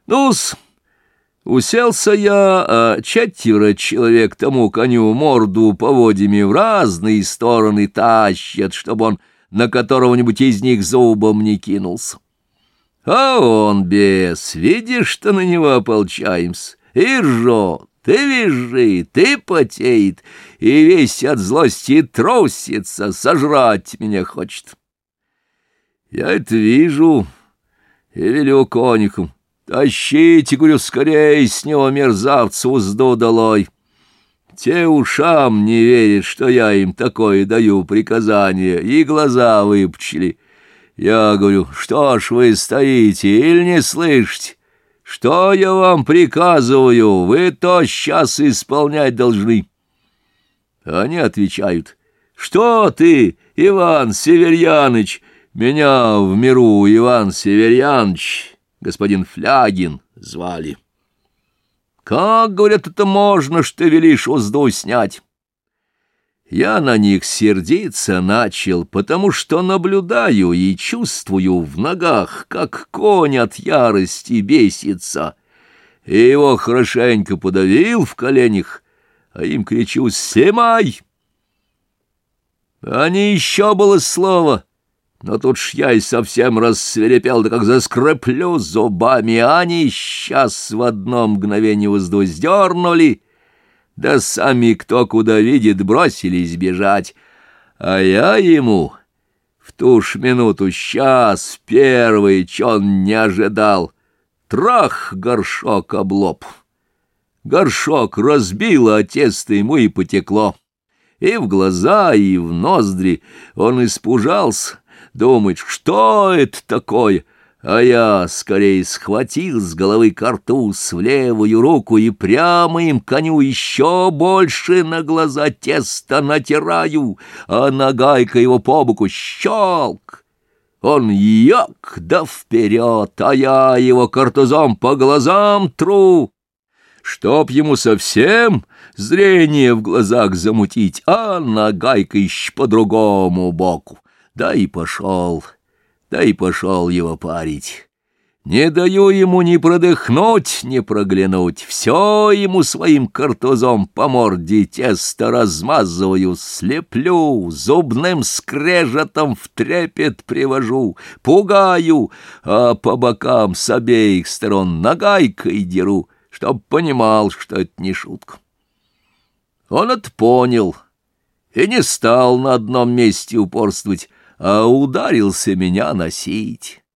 Ну-с, уселся я, а 4 человек тому коню морду поводьями в разные стороны тащат, чтобы он на которого-нибудь из них зубом не кинулся. А он, бес, видишь, что на него ополчаемся, и ржет, и визжит, и потеет, и весь от злости трусится, сожрать меня хочет. Я это вижу и велю конюху: тащите, говорю, скорей с него, мерзавца, узду долой. Те ушам не верят, что я им такое даю приказание, и глаза выпучили. Я говорю: что ж вы стоите или не слышите? Что я вам приказываю? Вы то сейчас исполнять должны. Они отвечают: что ты, Иван Северьяныч? Меня в миру Иван Северьяныч, господин Флягин, звали. Как, говорят, это можно, что велишь узду снять? Я на них сердиться начал, потому что наблюдаю и чувствую в ногах, как конь от ярости бесится, и его хорошенько подавил в коленях, а им кричу: «Снимай!» А не еще было слово, но тут ж я и совсем рассвирепел, да как заскреплю зубами, а они сейчас в одно мгновение узду сдернули, да сами кто куда видит бросились бежать, а я ему в ту ж минуту сейчас первый, чё он не ожидал, трах, горшок об лоб. Горшок разбило, а тесто ему и потекло, и в глаза, и в ноздри. Он испужался, думает, что это такое, а я скорее схватил с головы картуз в левую руку и прямо им коню еще больше на глаза тесто натираю, а нагайка его по боку щелк. Он як да вперед, а я его картузом по глазам тру, чтоб ему совсем зрение в глазах замутить, а нагайка еще по другому боку. Да и пошел его парить. Не даю ему ни продыхнуть, ни проглянуть, все ему своим картузом по морде тесто размазываю, слеплю, зубным скрежетом в трепет привожу, пугаю, а по бокам с обеих сторон нагайкой деру, чтоб понимал, что это не шутка. Он это понял и не стал на одном месте упорствовать, а ударился меня носить.